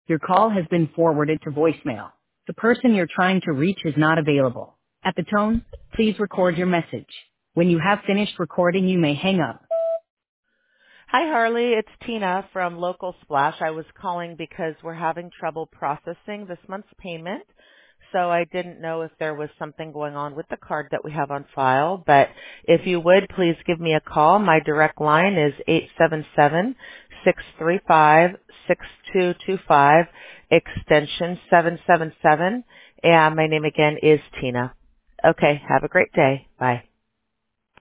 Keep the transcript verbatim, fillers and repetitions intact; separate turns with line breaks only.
Your call has been forwarded to voicemail. The person you're trying to reach is not available. At the tone, please record your message. When you have finished recording, you may hang up.
Hi, Harley. It's Tina from Local Splash. I was calling because we're having trouble processing this month's payment. So I didn't know if there was something going on with the card that we have on file. But if you would, please give me a call. My direct line is eight seven seven, six three five, six two two five, extension seven seven seven. And my name again is Tina. Okay, have a great day. Bye.